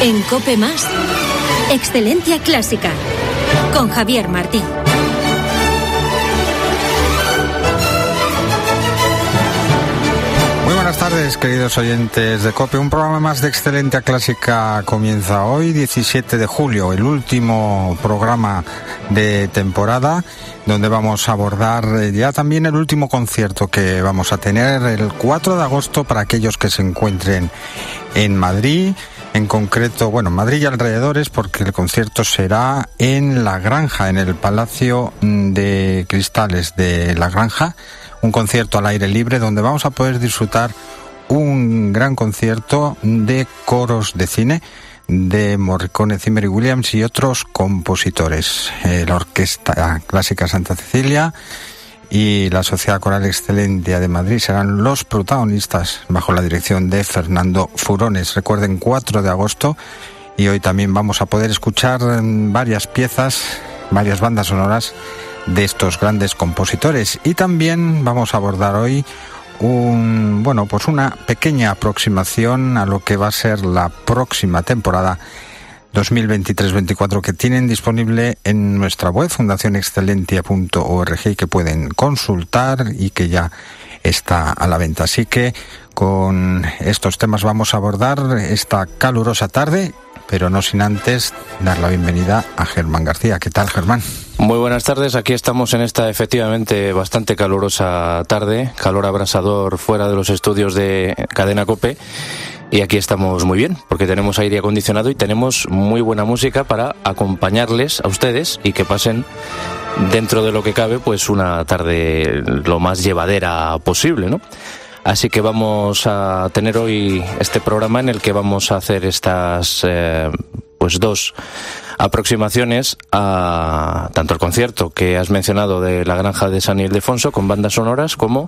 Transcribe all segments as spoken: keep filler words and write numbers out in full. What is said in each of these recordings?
En COPE Más, Excelencia Clásica, con Javier Martín. Muy buenas tardes, queridos oyentes de COPE. Un programa más de Excelencia Clásica comienza hoy, diecisiete de julio, el último programa de temporada, donde vamos a abordar ya también el último concierto que vamos a tener el cuatro de agosto para aquellos que se encuentren en Madrid. En concreto, bueno, Madrid y alrededores, porque el concierto será en La Granja, en el Palacio de Cristales de La Granja. Un concierto al aire libre donde vamos a poder disfrutar un gran concierto de coros de cine de Morricone, Zimmer y Williams y otros compositores. Eh, la Orquesta Clásica Santa Cecilia y la Sociedad Coral Excelencia de Madrid serán los protagonistas bajo la dirección de Fernando Furones. Recuerden, cuatro de agosto, y hoy también vamos a poder escuchar varias piezas, varias bandas sonoras de estos grandes compositores. Y también vamos a abordar hoy un, bueno, pues una pequeña aproximación a lo que va a ser la próxima temporada dos mil veintitrés veinticuatro, que tienen disponible en nuestra web fundación excelentia punto org y que pueden consultar y que ya está a la venta. Así que con estos temas vamos a abordar esta calurosa tarde, pero no sin antes dar la bienvenida a Germán García. ¿Qué tal, Germán? Muy buenas tardes, aquí estamos en esta efectivamente bastante calurosa tarde, calor abrasador fuera de los estudios de Cadena COPE. Y aquí estamos muy bien, porque tenemos aire acondicionado y tenemos muy buena música para acompañarles a ustedes y que pasen, dentro de lo que cabe, pues una tarde lo más llevadera posible, ¿no? Así que vamos a tener hoy este programa en el que vamos a hacer estas eh, pues dos aproximaciones a tanto el concierto que has mencionado de La Granja de San Ildefonso con bandas sonoras, como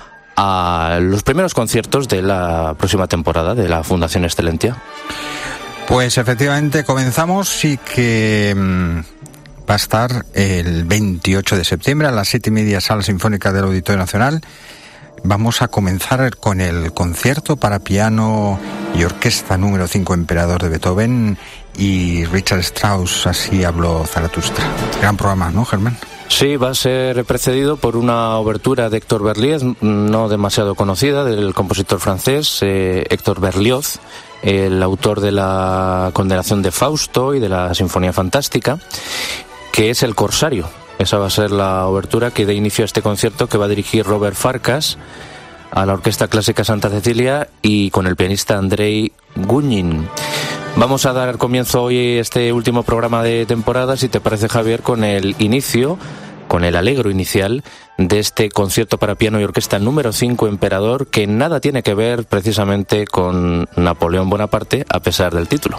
a los primeros conciertos de la próxima temporada de la Fundación Excelentia. Pues efectivamente comenzamos, y que mmm, va a estar el veintiocho de septiembre a las siete y media, Sala Sinfónica del Auditorio Nacional. Vamos a comenzar con el concierto para piano y orquesta número cinco, Emperador, de Beethoven, y Richard Strauss, Así habló Zaratustra. Gran programa, ¿no, Germán? Sí, va a ser precedido por una obertura de Héctor Berlioz, no demasiado conocida, del compositor francés eh, Héctor Berlioz, el autor de la Condenación de Fausto y de la Sinfonía Fantástica, que es El Corsario. Esa va a ser la obertura que dé inicio a este concierto, que va a dirigir Robert Farkas a la Orquesta Clásica Santa Cecilia y con el pianista Andrei Gunin. Vamos a dar comienzo hoy este último programa de temporada, si te parece, Javier, con el inicio, con el allegro inicial de este concierto para piano y orquesta número cinco, Emperador, que nada tiene que ver precisamente con Napoleón Bonaparte, a pesar del título.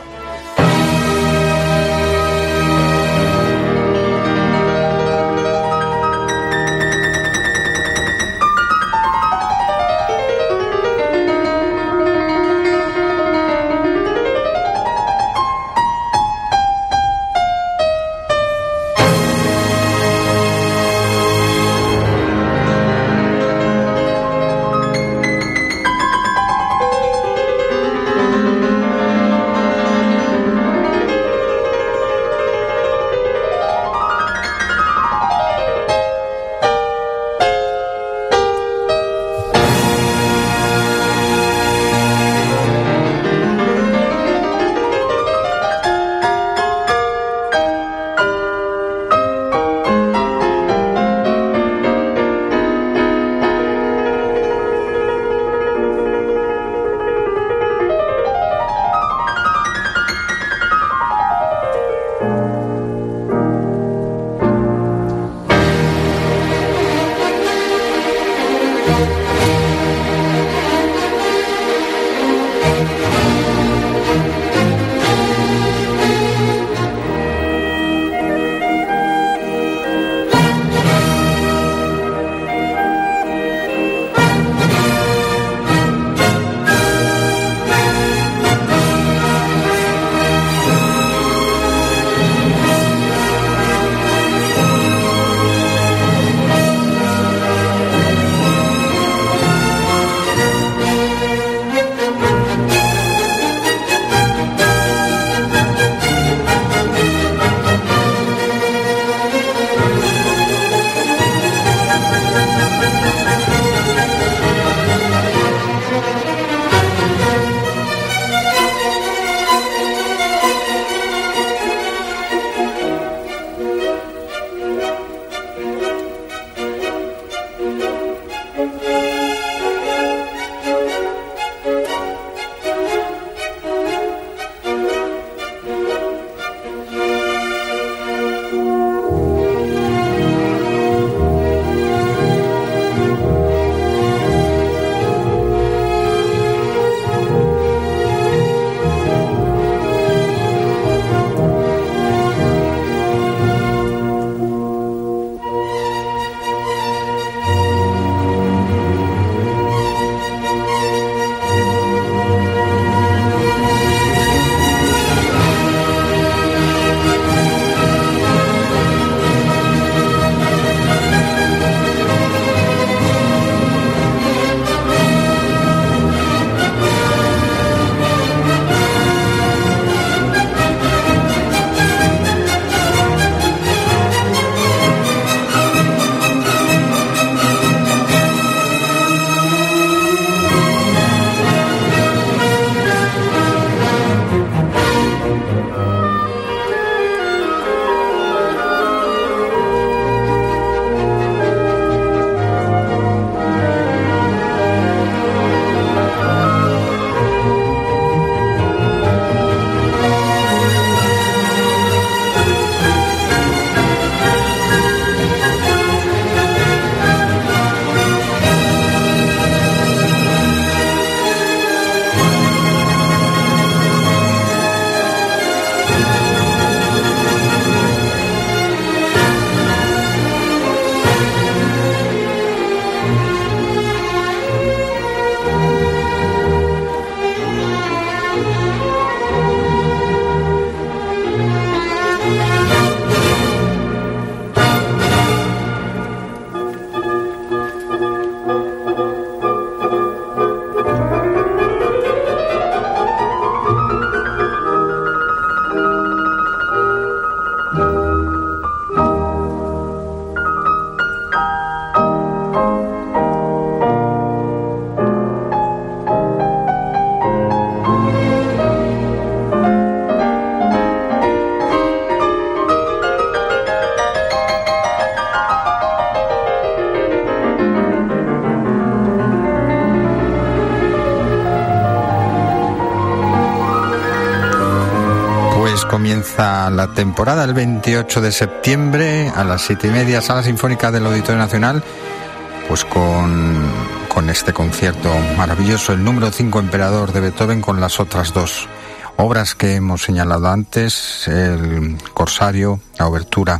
Comienza la temporada el veintiocho de septiembre a las siete y media, Sala Sinfónica del Auditorio Nacional, pues con, con este concierto maravilloso, el número cinco Emperador de Beethoven, con las otras dos obras que hemos señalado antes, el Corsario, la obertura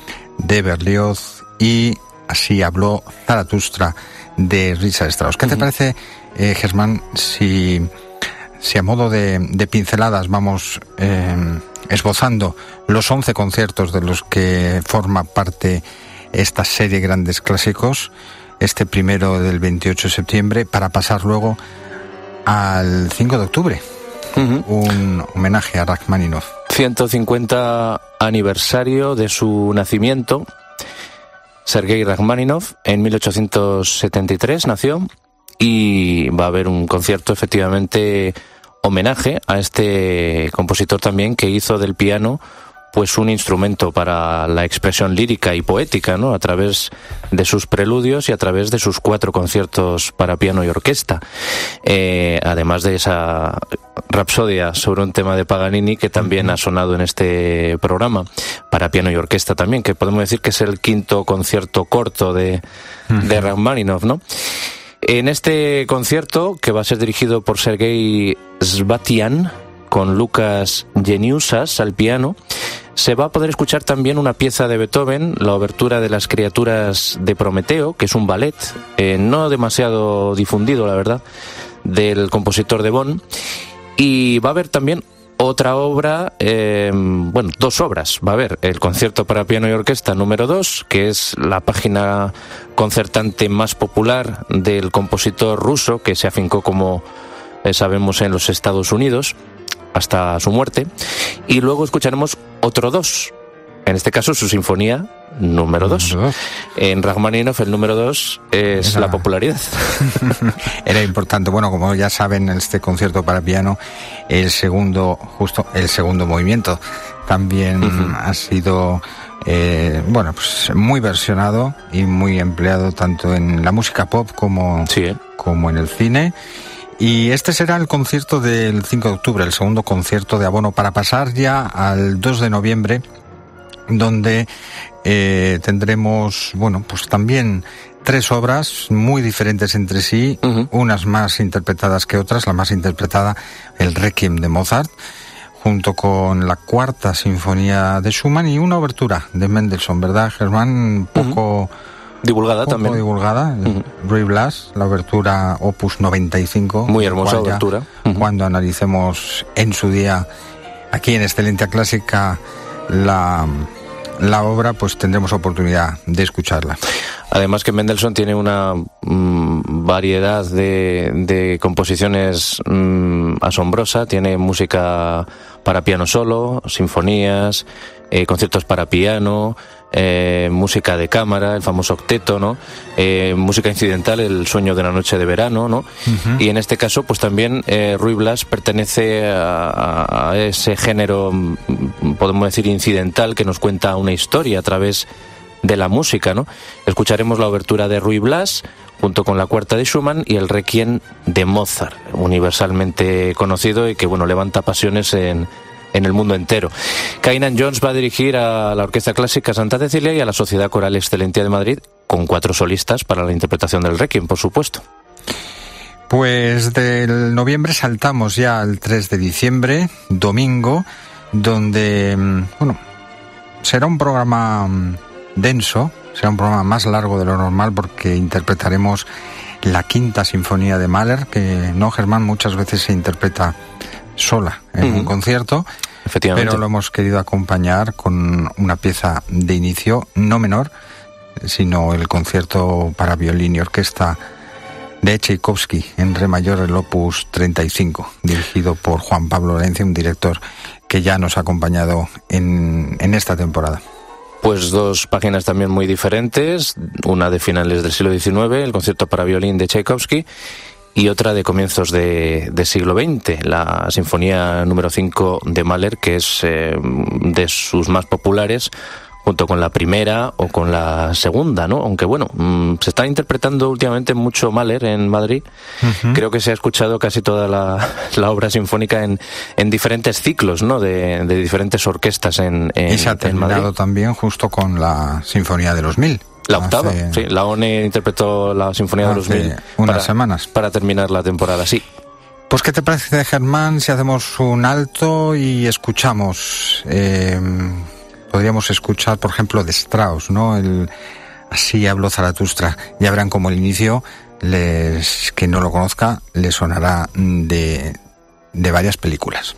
de Berlioz y Así habló Zaratustra de Richard Strauss. ¿Qué te parece, eh, Germán, si, si a modo de, de pinceladas vamos eh, esbozando los once conciertos de los que forma parte esta serie Grandes Clásicos, este primero del veintiocho de septiembre, para pasar luego al cinco de octubre, uh-huh. un homenaje a Rachmaninoff. ciento cincuenta aniversario de su nacimiento. Sergei Rachmaninoff en mil ochocientos setenta y tres nació, y va a haber un concierto, efectivamente, homenaje a este compositor también, que hizo del piano pues un instrumento para la expresión lírica y poética, ¿no?, a través de sus preludios y a través de sus cuatro conciertos para piano y orquesta, eh, además de esa rapsodia sobre un tema de Paganini que también ha sonado en este programa, para piano y orquesta también, que podemos decir que es el quinto concierto corto de, de Rachmaninoff, ¿no? En este concierto, que va a ser dirigido por Sergei Svatian, con Lucas Geniusas al piano, se va a poder escuchar también una pieza de Beethoven, la obertura de las criaturas de Prometeo, que es un ballet, eh, no demasiado difundido, la verdad, del compositor de Bonn. Y va a haber también otra obra, eh, bueno, dos obras. Va a haber el concierto para piano y orquesta número dos, que es la página concertante más popular del compositor ruso, que se afincó, como eh, sabemos, en los Estados Unidos hasta su muerte. Y luego escucharemos otro dos, en este caso su sinfonía número dos. En Rachmaninoff el número dos es Era... la popularidad. Era importante. Bueno, como ya saben, este concierto para piano, el segundo, justo el segundo movimiento, también uh-huh. ha sido eh, bueno, pues muy versionado y muy empleado tanto en la música pop como, sí, ¿eh? como en el cine. Y este será el concierto del cinco de octubre, el segundo concierto de abono, para pasar ya al dos de noviembre, donde eh, tendremos, bueno, pues también tres obras muy diferentes entre sí, uh-huh. unas más interpretadas que otras. La más interpretada, el Requiem de Mozart, junto con la cuarta sinfonía de Schumann y una obertura de Mendelssohn, ¿verdad, Germán? Poco... Uh-huh. Divulgada poco también. divulgada, uh-huh. Ruy Blas, la obertura Opus noventa y cinco. Muy hermosa obertura. Uh-huh. Cuando analicemos en su día, aquí en Excelencia Clásica, la, la obra, pues tendremos oportunidad de escucharla. Además que Mendelssohn tiene una mmm, variedad de, de composiciones mmm, asombrosa. Tiene música para piano solo, sinfonías, eh, conciertos para piano, eh, música de cámara, el famoso octeto, ¿no? Eh, música incidental, el sueño de una noche de verano, ¿no? Uh-huh. Y en este caso, pues también eh, Ruy Blas pertenece a, a ese género, podemos decir, incidental, que nos cuenta una historia a través de la música, ¿no? Escucharemos la obertura de Ruy Blas junto con la cuarta de Schumann y el Requiem de Mozart, universalmente conocido y que, bueno, levanta pasiones en, en el mundo entero. Kainan Jones va a dirigir a la Orquesta Clásica Santa Cecilia y a la Sociedad Coral Excelentia de Madrid, con cuatro solistas para la interpretación del Requiem, por supuesto. Pues del noviembre saltamos ya al tres de diciembre, domingo, donde, bueno, será un programa denso, será un programa más largo de lo normal, porque interpretaremos la quinta sinfonía de Mahler, que no, Germán, muchas veces se interpreta sola en uh-huh. un concierto, efectivamente, pero lo hemos querido acompañar con una pieza de inicio no menor, sino el concierto para violín y orquesta de Tchaikovsky en re mayor, el opus treinta y cinco, dirigido por Juan Pablo Orense, un director que ya nos ha acompañado en, en esta temporada. Pues dos páginas también muy diferentes, una de finales del siglo diecinueve, el concierto para violín de Tchaikovsky, y otra de comienzos de, de siglo veinte, la sinfonía número cinco de Mahler, que es eh, de sus más populares, junto con la primera o con la segunda, ¿no? Aunque bueno, mmm, se está interpretando últimamente mucho Mahler en Madrid. Uh-huh. Creo que se ha escuchado casi toda la, la obra sinfónica en, en diferentes ciclos, ¿no? De, de diferentes orquestas en, en, y se ha terminado también justo con la Sinfonía de los Mil. La octava, hace... sí. La O N E interpretó la Sinfonía de los Mil unas para, semanas. Para terminar la temporada, sí. Pues, ¿qué te parece, Germán, si hacemos un alto y escuchamos... Eh, podríamos escuchar, por ejemplo, de Strauss, ¿no? El Así habló Zaratustra. Ya verán como el inicio, les, que no lo conozca, le sonará de, de varias películas.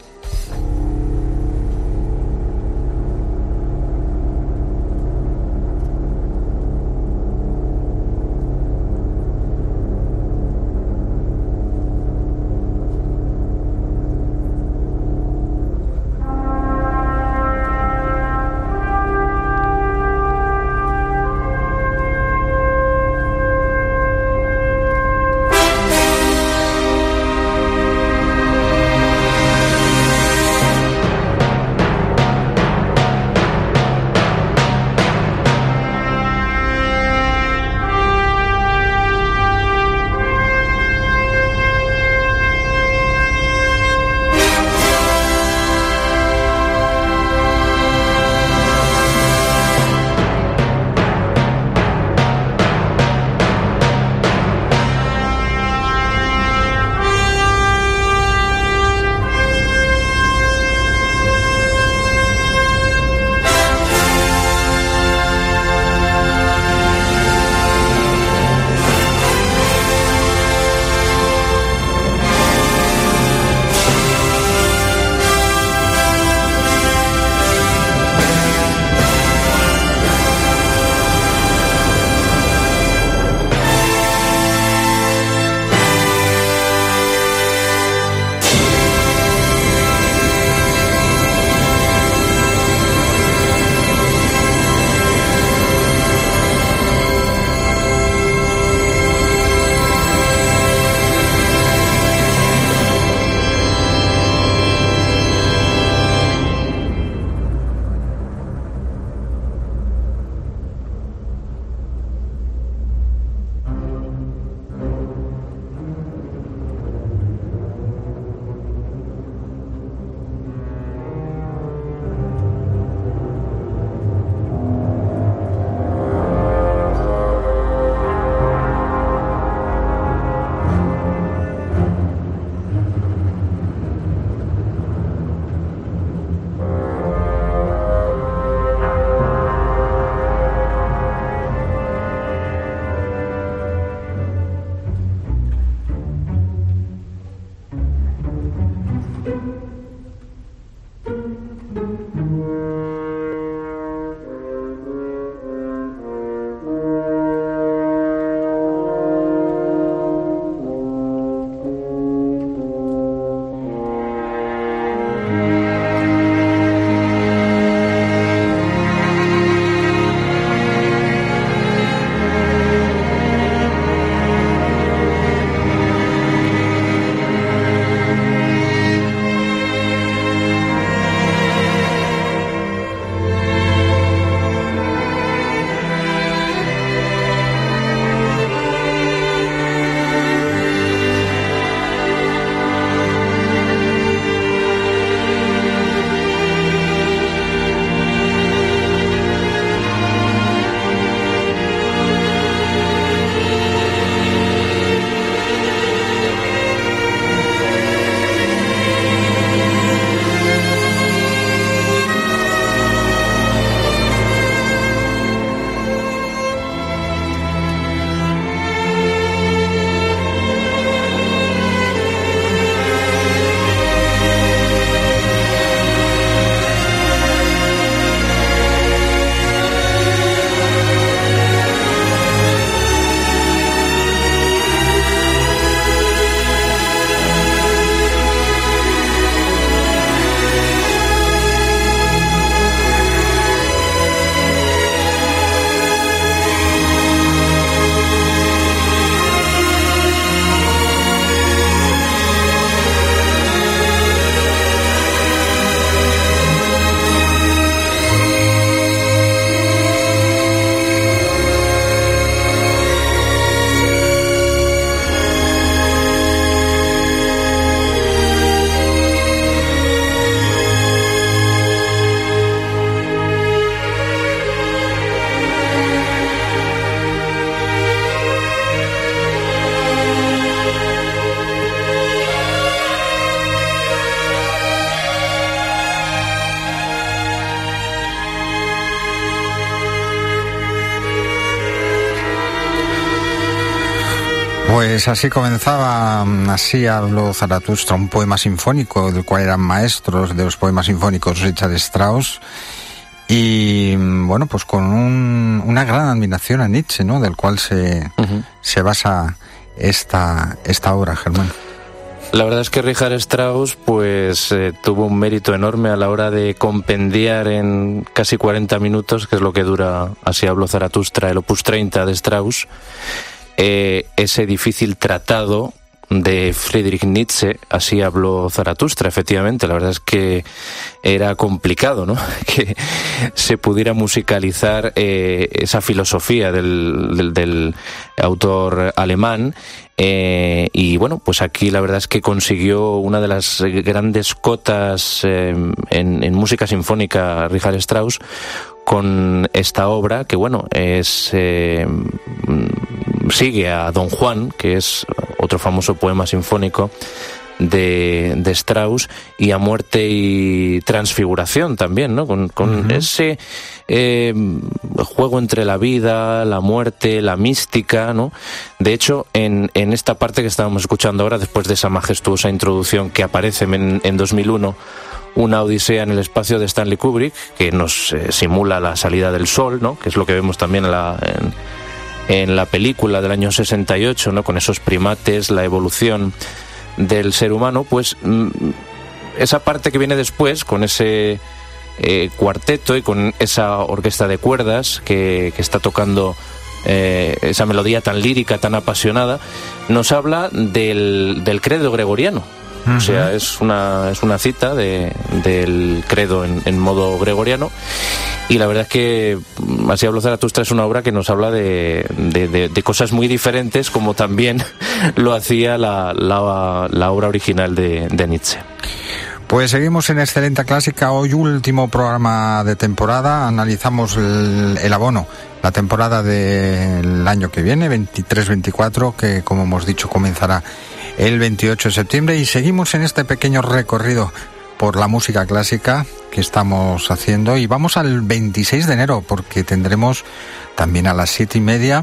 Pues así comenzaba, así habló Zaratustra, un poema sinfónico del cual eran maestros de los poemas sinfónicos Richard Strauss, y bueno, pues con un, una gran admiración a Nietzsche, ¿no? Del cual se, uh-huh. se basa esta, esta obra, Germán. La verdad es que Richard Strauss pues eh, tuvo un mérito enorme a la hora de compendiar en casi cuarenta minutos, que es lo que dura Así habló Zaratustra, el opus treinta de Strauss, eh, ese difícil tratado de Friedrich Nietzsche, Así habló Zaratustra. Efectivamente, la verdad es que era complicado, ¿no? Que se pudiera musicalizar eh, esa filosofía del, del, del autor alemán. Eh, y bueno, pues aquí la verdad es que consiguió una de las grandes cotas eh, en, en música sinfónica Richard Strauss con esta obra que bueno, es eh, sigue a Don Juan, que es otro famoso poema sinfónico de, de Strauss, y a Muerte y Transfiguración también, ¿no? Con, con uh-huh. ese eh, juego entre la vida, la muerte, la mística, ¿no? De hecho, en, en esta parte que estábamos escuchando ahora, después de esa majestuosa introducción que aparece en, en dos mil uno, Una odisea en el espacio de Stanley Kubrick, que nos eh, simula la salida del sol, ¿no? Que es lo que vemos también en la, en, en la película del año sesenta y ocho, ¿no? Con esos primates, la evolución del ser humano. Pues esa parte que viene después, con ese eh, cuarteto y con esa orquesta de cuerdas que, que está tocando eh, esa melodía tan lírica, tan apasionada, nos habla del, del credo gregoriano. Uh-huh. O sea, es una, es una cita de, del credo en, en modo gregoriano, y la verdad es que Así habló Zaratustra es una obra que nos habla de, de, de, de cosas muy diferentes, como también lo hacía la, la, la obra original de, de Nietzsche. Pues seguimos en Excelencia Clásica, hoy último programa de temporada, analizamos el, el abono, la temporada del año que viene, veintitrés veinticuatro, que como hemos dicho comenzará el veintiocho de septiembre, y seguimos en este pequeño recorrido por la música clásica que estamos haciendo, y vamos al veintiséis de enero, porque tendremos también a las siete y media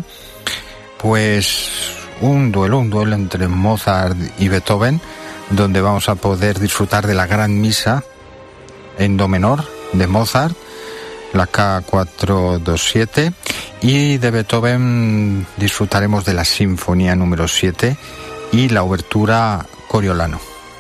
pues un duelo, un duelo entre Mozart y Beethoven, donde vamos a poder disfrutar de la Gran Misa en do menor de Mozart, la K cuatrocientos veintisiete, y de Beethoven disfrutaremos de la Sinfonía número siete y la obertura Coriolano.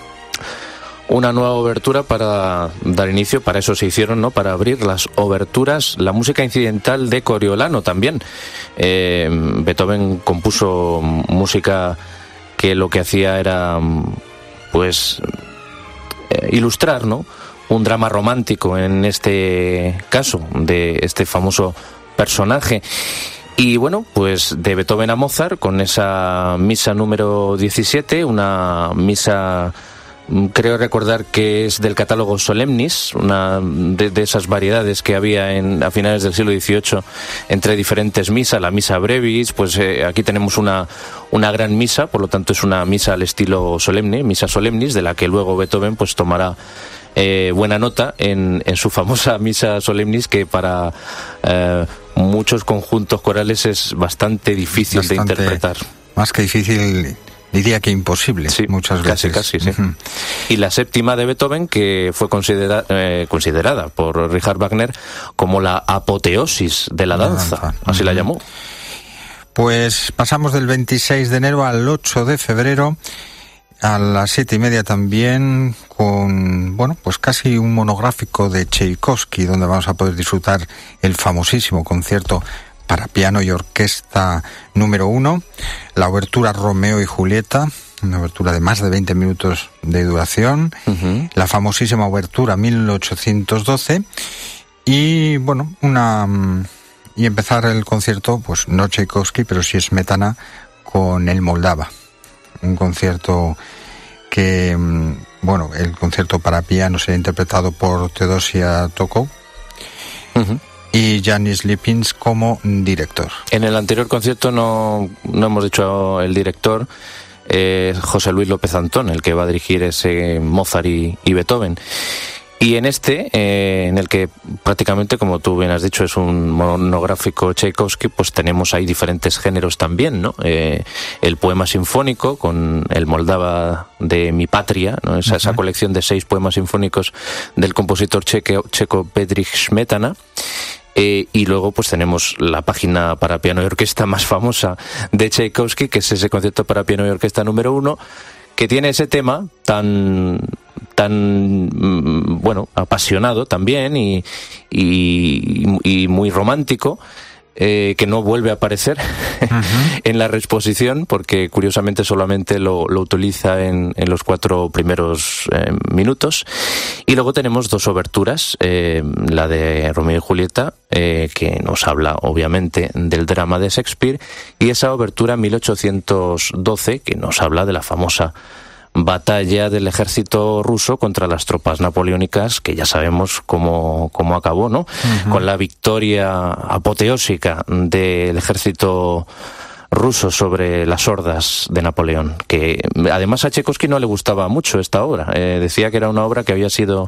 Una nueva obertura para dar inicio, para eso se hicieron, ¿no? Para abrir las oberturas, la música incidental de Coriolano también. Eh, Beethoven compuso música que lo que hacía era, pues, eh, ilustrar, ¿no? Un drama romántico, en este caso, de este famoso personaje. Y bueno, pues de Beethoven a Mozart, con esa misa número diecisiete, una misa, creo recordar que es del catálogo Solemnis, una de, de esas variedades que había en, a finales del siglo dieciocho entre diferentes misas, la misa brevis, pues eh, aquí tenemos una, una gran misa, por lo tanto es una misa al estilo solemne, misa solemnis, de la que luego Beethoven pues tomará eh, buena nota en, en su famosa misa solemnis, que para eh, muchos conjuntos corales es bastante difícil bastante, de interpretar. Más que difícil, diría que imposible, sí, muchas veces. Casi, casi, sí. Uh-huh. Y la séptima de Beethoven, que fue considera, eh, considerada por Richard Wagner como la apoteosis de la danza, la danza. Así uh-huh. la llamó. Pues pasamos del veintiséis de enero al ocho de febrero, a las siete y media también, con, bueno, pues casi un monográfico de Tchaikovsky, donde vamos a poder disfrutar el famosísimo concierto para piano y orquesta número uno, la obertura Romeo y Julieta, una obertura de más de veinte minutos de duración, uh-huh. la famosísima obertura mil ochocientos doce, y bueno, una y empezar el concierto, pues no Tchaikovsky, pero sí Smetana, con el Moldava, un concierto que, bueno, el concierto para piano será interpretado por Teodosia Tokov, uh-huh. y Janis Lipins como director. En el anterior concierto no, no hemos dicho el director, eh, José Luis López Antón, el que va a dirigir ese Mozart y, y Beethoven. Y en este, eh, en el que prácticamente, como tú bien has dicho, es un monográfico Tchaikovsky, pues tenemos ahí diferentes géneros también, ¿no? Eh, el poema sinfónico con el Moldava de mi patria, ¿no? Esa, uh-huh. esa colección de seis poemas sinfónicos del compositor checo, checo Bedřich Smetana. Eh, y luego pues tenemos la página para piano y orquesta más famosa de Tchaikovsky, que es ese concierto para piano y orquesta número uno, que tiene ese tema tan tan bueno apasionado también y, y, y muy romántico, eh, que no vuelve a aparecer uh-huh. en la reexposición, porque curiosamente solamente lo, lo utiliza en, en los cuatro primeros eh, minutos. Y luego tenemos dos oberturas, eh, la de Romeo y Julieta, eh, que nos habla obviamente del drama de Shakespeare, y esa obertura mil ochocientos doce, que nos habla de la famosa batalla del ejército ruso contra las tropas napoleónicas, que ya sabemos cómo, cómo acabó, ¿no? Uh-huh. Con la victoria apoteósica del ejército ruso sobre las hordas de Napoleón, que además a Tchaikovsky no le gustaba mucho esta obra. Eh, decía que era una obra que había sido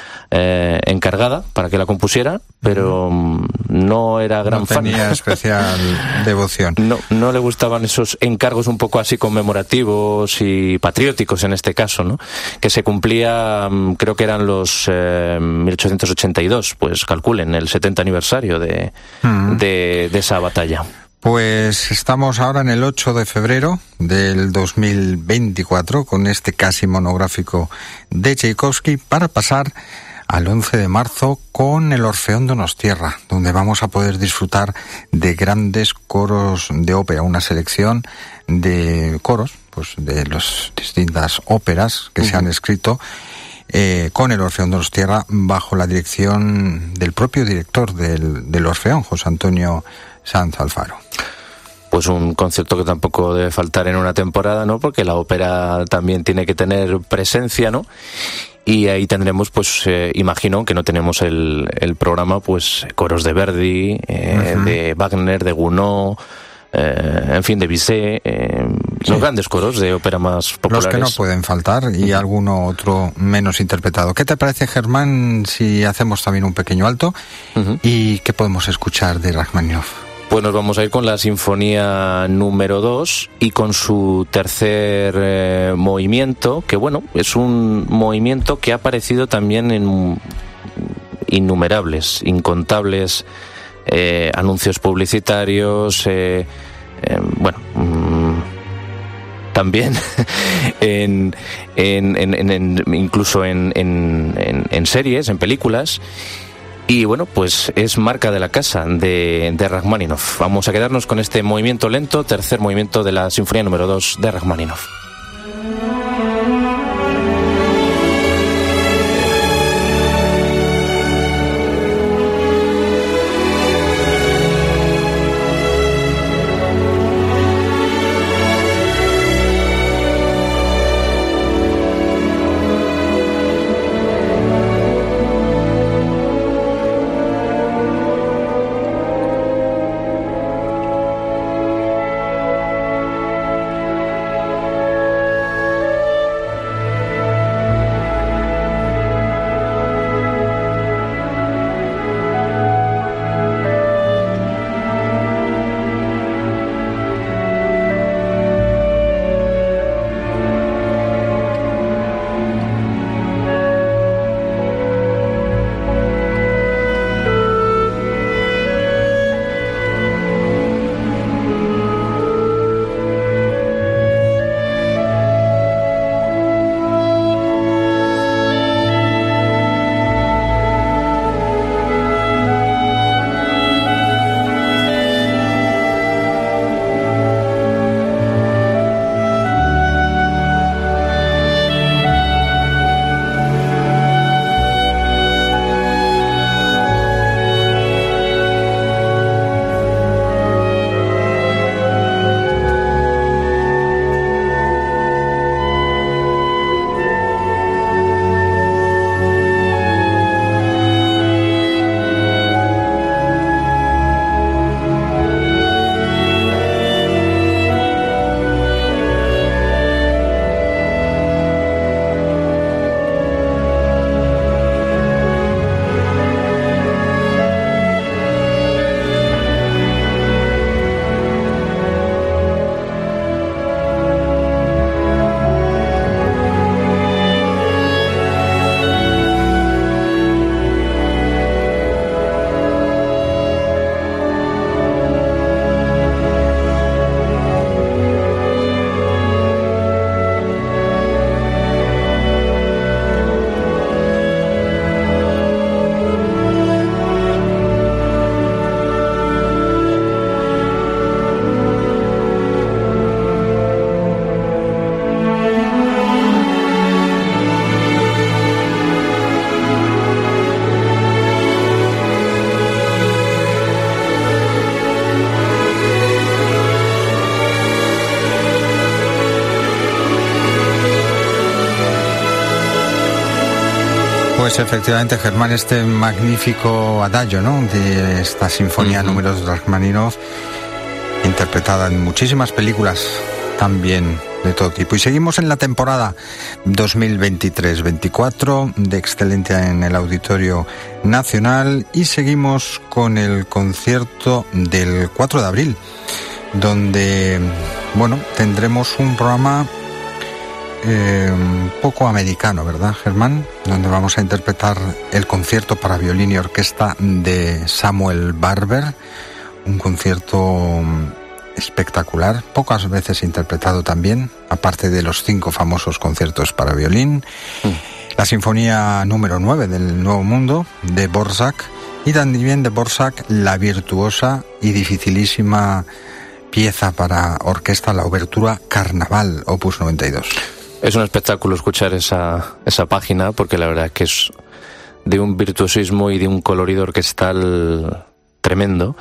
Eh, encargada para que la compusiera, pero um, no era gran fan. No tenía fan. especial devoción. No, no le gustaban esos encargos un poco así conmemorativos y patrióticos en este caso, ¿no? Que se cumplía, um, creo que eran los eh, mil ochocientos ochenta y dos, pues calculen, el setenta aniversario de, mm. de, de esa batalla. Pues estamos ahora en el ocho de febrero del dos mil veinticuatro con este casi monográfico de Tchaikovsky, para pasar al once de marzo con el Orfeón Donostierra, donde vamos a poder disfrutar de grandes coros de ópera, una selección de coros pues de las distintas óperas que uh-huh. se han escrito eh, con el Orfeón Donostierra, bajo la dirección del propio director del, del Orfeón, José Antonio Sanz Alfaro. Pues un concierto que tampoco debe faltar en una temporada, ¿no? Porque la ópera también tiene que tener presencia, ¿no? Y ahí tendremos, pues, eh, imagino que no tenemos el, el programa, pues, coros de Verdi, eh, uh-huh. de Wagner, de Gounod, eh, en fin, de Bizet, eh, sí. los grandes coros de ópera más populares. Los que no pueden faltar, y uh-huh. alguno otro menos interpretado. ¿Qué te parece, Germán, si hacemos también un pequeño alto? Uh-huh. ¿Y qué podemos escuchar de Rachmaninoff? Pues nos vamos a ir con la sinfonía número dos y con su tercer eh, movimiento, que bueno, es un movimiento que ha aparecido también en innumerables, incontables eh, anuncios publicitarios, eh, eh, bueno, mmm, también en, en, en, en, incluso en, en, en, en series, en películas. Y bueno, pues es marca de la casa de, de Rachmaninoff. Vamos a quedarnos con este movimiento lento, tercer movimiento de la sinfonía número dos de Rachmaninoff. Pues efectivamente, Germán, este magnífico adagio, ¿no?, de esta sinfonía uh-huh. número dos de Rachmaninoff, interpretada en muchísimas películas también de todo tipo. Y seguimos en la temporada dos mil veintitrés veinticuatro de Excelencia en el Auditorio Nacional, y seguimos con el concierto del cuatro de abril, donde, bueno, tendremos un programa Eh, un poco americano, ¿verdad, Germán? Donde vamos a interpretar el concierto para violín y orquesta de Samuel Barber, un concierto espectacular, pocas veces interpretado también, aparte de los cinco famosos conciertos para violín, mm. la sinfonía número nueve del Nuevo Mundo de Dvorak, y también de Dvorak la virtuosa y dificilísima pieza para orquesta, la obertura Carnaval, opus noventa y dos. Es un espectáculo escuchar esa, esa página, porque la verdad es que es de un virtuosismo y de un colorido orquestal tremendo.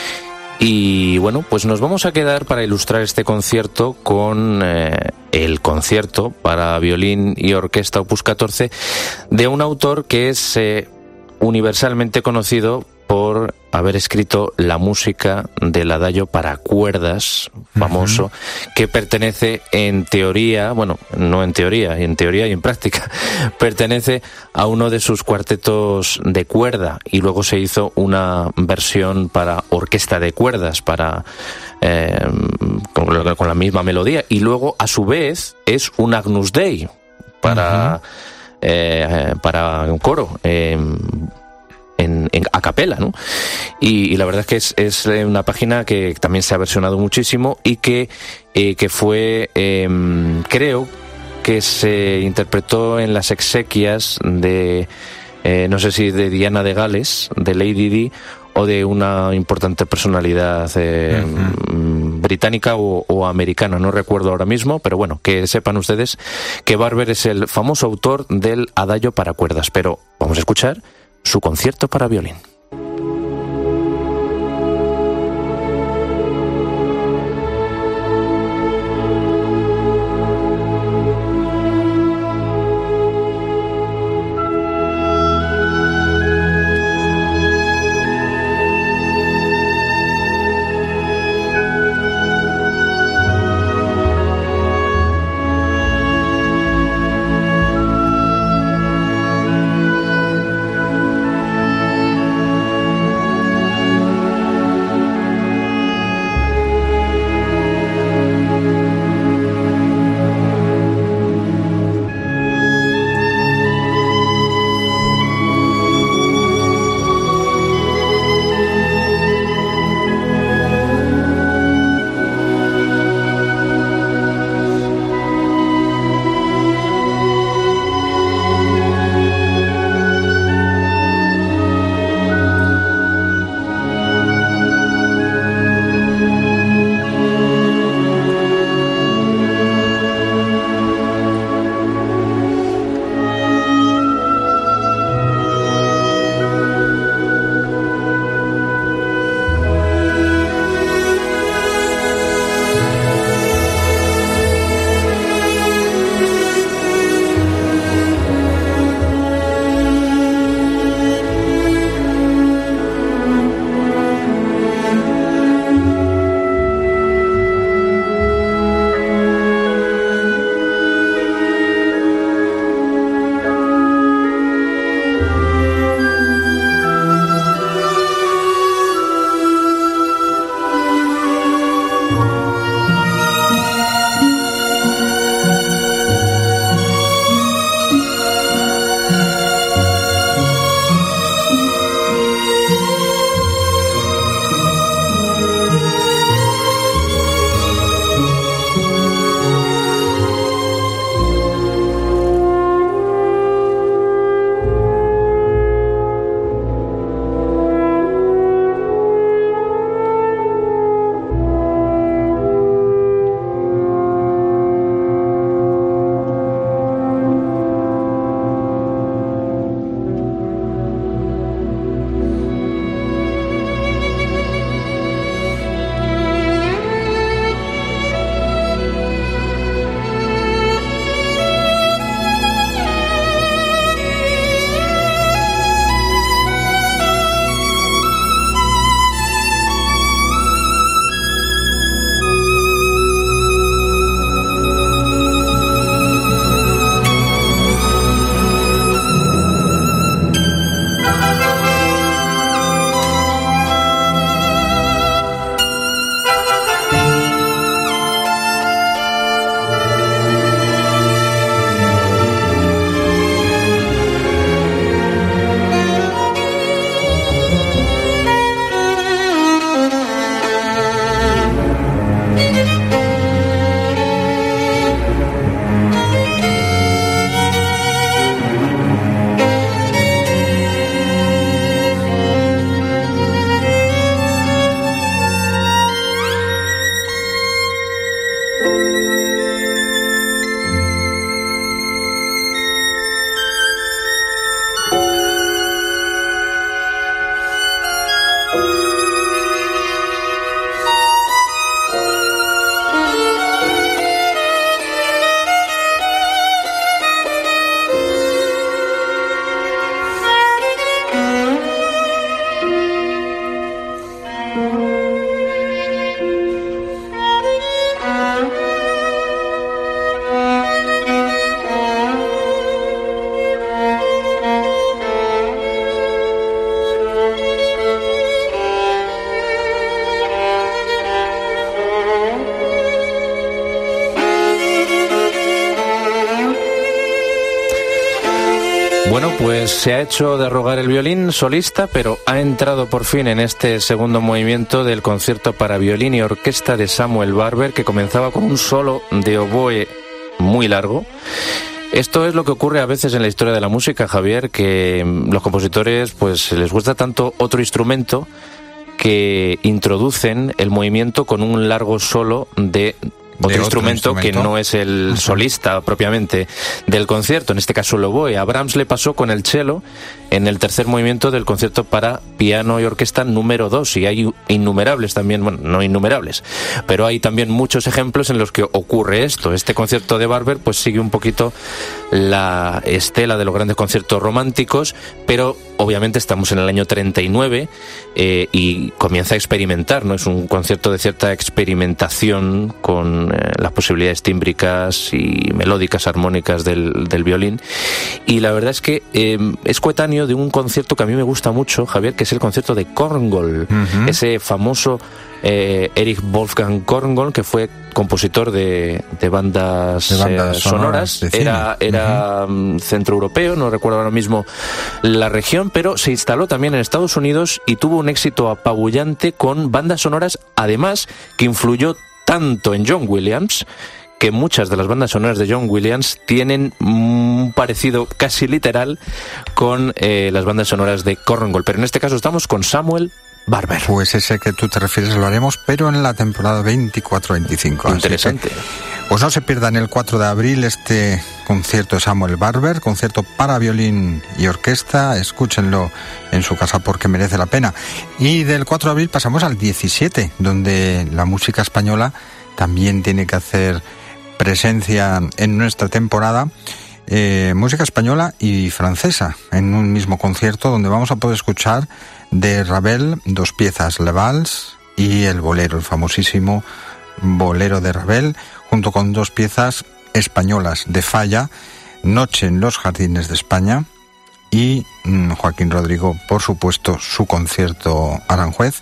Y bueno, pues nos vamos a quedar para ilustrar este concierto con eh, el concierto para violín y orquesta opus catorce de un autor que es eh, universalmente conocido por haber escrito la música del adagio para cuerdas famoso, uh-huh. que pertenece en teoría, bueno, no en teoría, en teoría y en práctica, pertenece a uno de sus cuartetos de cuerda, y luego se hizo una versión para orquesta de cuerdas, para eh, con, con la misma melodía, y luego a su vez es un Agnus Dei para, uh-huh. eh, para un coro. Eh, En, en a capela, ¿no? Y, y la verdad es que es, es una página que también se ha versionado muchísimo y que, eh, que fue, eh, creo que se interpretó en las exequias de, eh, no sé si de Diana de Gales, de Lady Di, o de una importante personalidad eh, uh-huh. británica o, o americana, no recuerdo ahora mismo, pero bueno, que sepan ustedes que Barber es el famoso autor del adagio para cuerdas. Pero vamos a escuchar su concierto para violín. Bueno, pues se ha hecho de rogar el violín solista, pero ha entrado por fin en este segundo movimiento del concierto para violín y orquesta de Samuel Barber, que comenzaba con un solo de oboe muy largo. Esto es lo que ocurre a veces en la historia de la música, Javier, que los compositores pues les gusta tanto otro instrumento que introducen el movimiento con un largo solo de Otro, otro instrumento, instrumento que no es el uh-huh. solista propiamente del concierto, en este caso el oboe. A Brahms le pasó con el cello en el tercer movimiento del concierto para piano y orquesta número dos, y hay innumerables también, bueno, no innumerables, pero hay también muchos ejemplos en los que ocurre esto. Este concierto de Barber pues sigue un poquito la estela de los grandes conciertos románticos, pero obviamente estamos en el año treinta y nueve eh, y comienza a experimentar, ¿no? Es un concierto de cierta experimentación con eh, las posibilidades tímbricas y melódicas armónicas del, del violín, y la verdad es que eh, es coetáneo de un concierto que a mí me gusta mucho, Javier, que es el concierto de Korngold, uh-huh. ese famoso eh, Erich Wolfgang Korngold, que fue compositor de, de bandas, de bandas eh, sonoras, sonoras. De era, era uh-huh. centroeuropeo, no recuerdo ahora mismo la región, pero se instaló también en Estados Unidos y tuvo un éxito apabullante con bandas sonoras, además que influyó tanto en John Williams, que muchas de las bandas sonoras de John Williams tienen un parecido casi literal con eh, las bandas sonoras de Korngold, pero en este caso estamos con Samuel Barber. Pues ese que tú te refieres lo haremos, pero en la temporada veinticuatro veinticinco. Interesante. Que, pues no se pierdan el cuatro de abril este concierto de Samuel Barber, concierto para violín y orquesta. Escúchenlo en su casa porque merece la pena. Y del cuatro de abril pasamos al diecisiete, donde la música española también tiene que hacer presencia en nuestra temporada. Eh, música española y francesa en un mismo concierto, donde vamos a poder escuchar de Ravel dos piezas, Le Vals y el bolero, el famosísimo bolero de Ravel, junto con dos piezas españolas de Falla, Noche en los Jardines de España, y mmm, Joaquín Rodrigo, por supuesto, su concierto Aranjuez,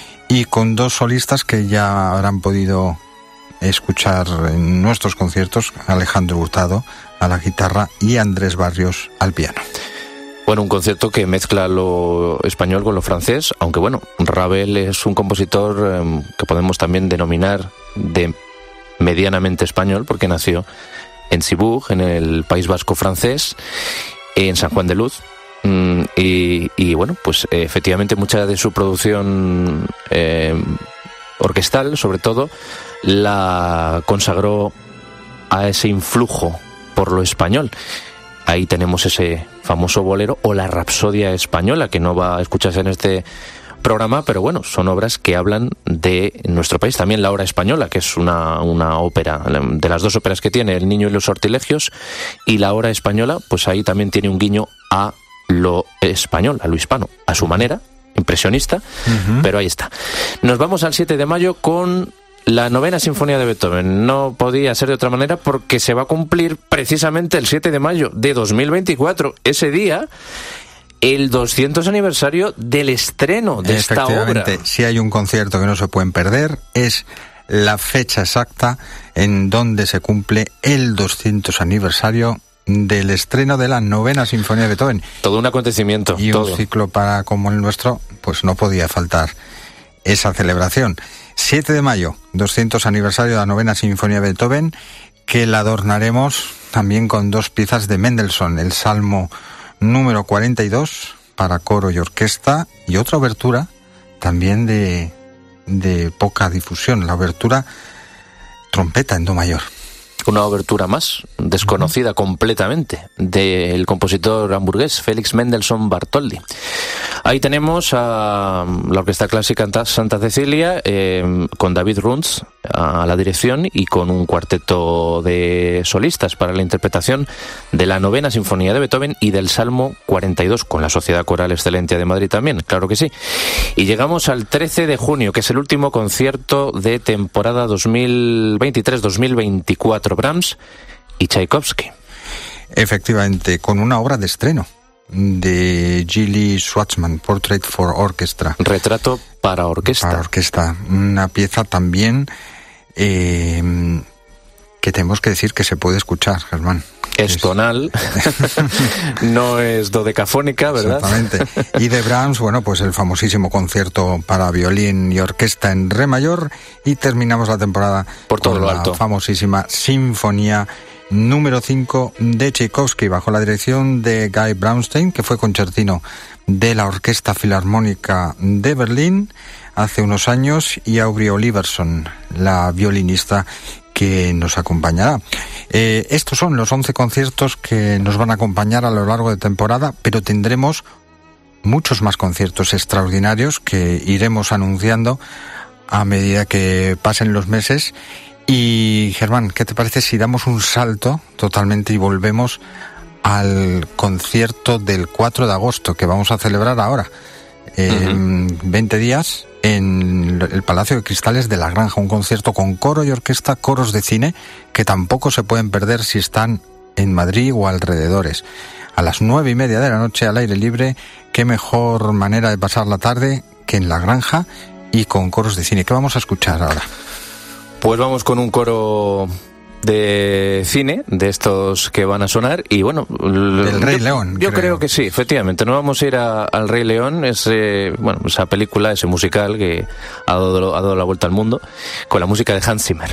y con dos solistas que ya habrán podido escuchar en nuestros conciertos, Alejandro Hurtado a la guitarra y Andrés Barrios al piano. Bueno, un concierto que mezcla lo español con lo francés, aunque bueno, Ravel es un compositor eh, que podemos también denominar de medianamente español, porque nació en Cibourg, en el País Vasco francés, en San Juan de Luz, mm, y, y bueno, pues eh, efectivamente mucha de su producción eh, orquestal, sobre todo, la consagró a ese influjo por lo español. Ahí tenemos ese famoso bolero o la Rapsodia española, que no va a escucharse en este programa, pero bueno, son obras que hablan de nuestro país. También la Hora Española, que es una, una ópera, de las dos óperas que tiene, El Niño y los Sortilegios, y la Hora Española, pues ahí también tiene un guiño a lo español, a lo hispano, a su manera, impresionista, uh-huh. pero ahí está. Nos vamos al siete de mayo con la novena sinfonía de Beethoven. No podía ser de otra manera porque se va a cumplir precisamente el siete de mayo de dos mil veinticuatro. Ese día, el doscientos aniversario del estreno de esta obra. Efectivamente, si hay un concierto que no se pueden perder, es la fecha exacta en donde se cumple el doscientos aniversario del estreno de la novena sinfonía de Beethoven. Todo un acontecimiento. Y todo. Un ciclo para como el nuestro, pues no podía faltar esa celebración. siete de mayo, doscientos aniversario de la novena sinfonía de Beethoven, que la adornaremos también con dos piezas de Mendelssohn, el Salmo número cuarenta y dos para coro y orquesta, y otra obertura también de, de poca difusión, la obertura trompeta en do mayor. Una obertura más, desconocida uh-huh. completamente, del compositor hamburgués Félix Mendelssohn Bartholdy. Ahí tenemos a la Orquesta Clásica Santa Cecilia, eh, con David Runz a la dirección y con un cuarteto de solistas para la interpretación de la novena sinfonía de Beethoven y del Salmo cuarenta y dos, con la Sociedad Coral Excelentia de Madrid también, claro que sí. Y llegamos al trece de junio, que es el último concierto de temporada dos mil veintitrés dos mil veinticuatro, Brahms y Tchaikovsky. Efectivamente, con una obra de estreno de Gilly Schwartzman, Portrait for Orchestra. Retrato para orquesta. Para orquesta. Una pieza también eh, que tenemos que decir que se puede escuchar, Germán. Es tonal, no es dodecafónica, ¿verdad? Exactamente. Y de Brahms, bueno, pues el famosísimo concierto para violín y orquesta en re mayor, y terminamos la temporada por todo con lo la alto. famosísima Sinfonía número cinco de Tchaikovsky, bajo la dirección de Guy Braunstein, que fue concertino de la Orquesta Filarmónica de Berlín hace unos años, y Aubrey Oliverson, la violinista que nos acompañará. Eh, estos son los once conciertos que nos van a acompañar a lo largo de temporada, pero tendremos muchos más conciertos extraordinarios que iremos anunciando a medida que pasen los meses. Y Germán, ¿qué te parece si damos un salto totalmente y volvemos al concierto del cuatro de agosto que vamos a celebrar ahora, en uh-huh. veinte días, en el Palacio de Cristales de la Granja, un concierto con coro y orquesta, coros de cine, que tampoco se pueden perder si están en Madrid o alrededores. A las nueve y media de la noche, al aire libre. Qué mejor manera de pasar la tarde que en la Granja y con coros de cine. ¿Qué vamos a escuchar ahora? Pues vamos con un coro de cine, de estos que van a sonar, y bueno, el Rey yo, León. Yo creo. creo que sí, efectivamente. No vamos a ir a, al Rey León, ese, bueno, esa película, ese musical que ha dado, ha dado la vuelta al mundo, con la música de Hans Zimmer.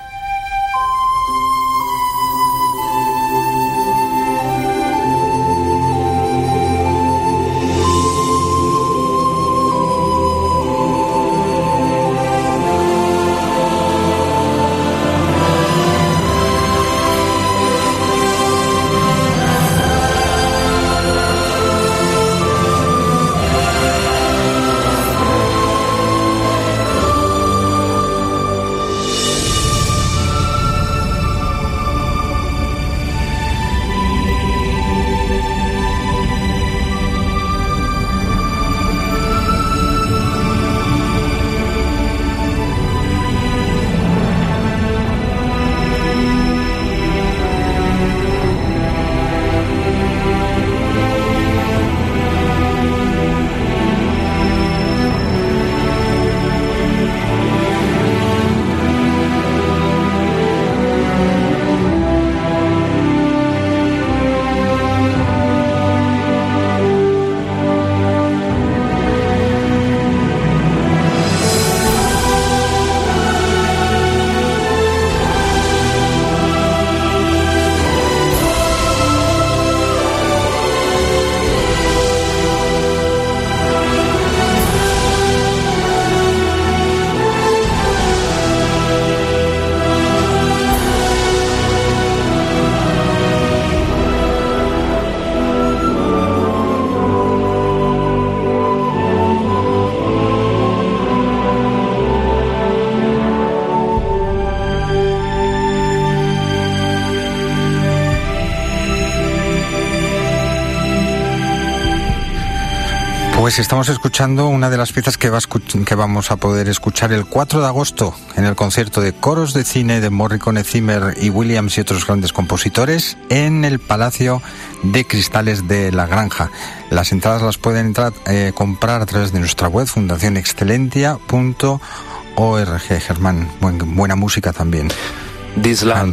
Pues estamos escuchando una de las piezas que, va escuch- que vamos a poder escuchar el cuatro de agosto en el concierto de coros de cine de Morricone, Zimmer y Williams y otros grandes compositores en el Palacio de Cristales de la Granja. Las entradas las pueden entrar, eh, comprar a través de nuestra web fundación excelentia punto org. Germán, buen, buena música también. This Land,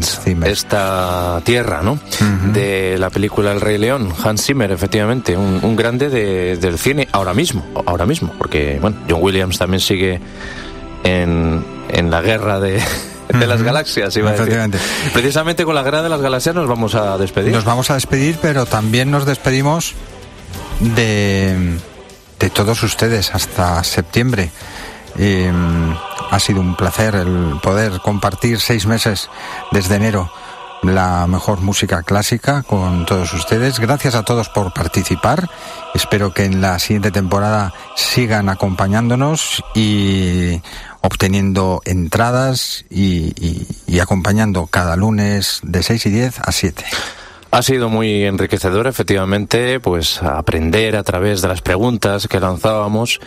esta tierra, ¿no? Uh-huh. De la película El Rey León, Hans Zimmer, efectivamente, un, un grande de, del cine ahora mismo, ahora mismo, porque bueno, John Williams también sigue en, en la guerra de, de uh-huh. las galaxias, iba a decir. Precisamente con la guerra de las galaxias nos vamos a despedir. Nos vamos a despedir, pero también nos despedimos de, de todos ustedes hasta septiembre. Eh, ha sido un placer el poder compartir seis meses desde enero la mejor música clásica con todos ustedes. Gracias a todos por participar. Espero que en la siguiente temporada sigan acompañándonos y obteniendo entradas y, y, y acompañando cada lunes de seis y diez a siete. Ha sido muy enriquecedor, efectivamente, pues aprender a través de las preguntas que lanzábamos,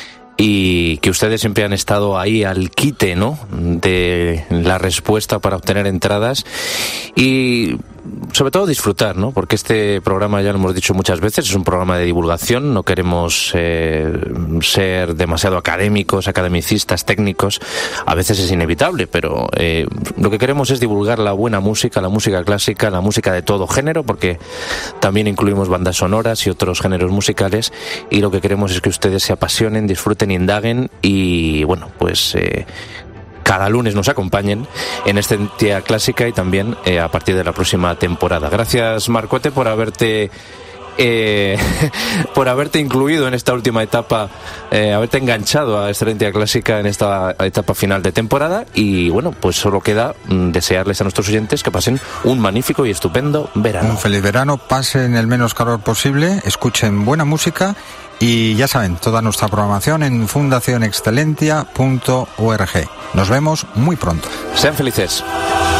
y que ustedes siempre han estado ahí al quite, ¿no?, de la respuesta para obtener entradas. Y sobre todo disfrutar, ¿no? Porque este programa, ya lo hemos dicho muchas veces, es un programa de divulgación, no queremos eh, ser demasiado académicos, academicistas, técnicos, a veces es inevitable, pero eh, lo que queremos es divulgar la buena música, la música clásica, la música de todo género, porque también incluimos bandas sonoras y otros géneros musicales, y lo que queremos es que ustedes se apasionen, disfruten, indaguen y, bueno, pues eh, cada lunes nos acompañen en Excelencia Clásica y también eh, a partir de la próxima temporada. Gracias, Marcote, por haberte eh, por haberte incluido en esta última etapa, eh, haberte enganchado a Excelencia Clásica en esta etapa final de temporada. Y bueno, pues solo queda mm, desearles a nuestros oyentes que pasen un magnífico y estupendo verano. Un feliz verano, pasen el menos calor posible, escuchen buena música. Y ya saben, toda nuestra programación en fundación excelentia punto org. Nos vemos muy pronto. Sean felices.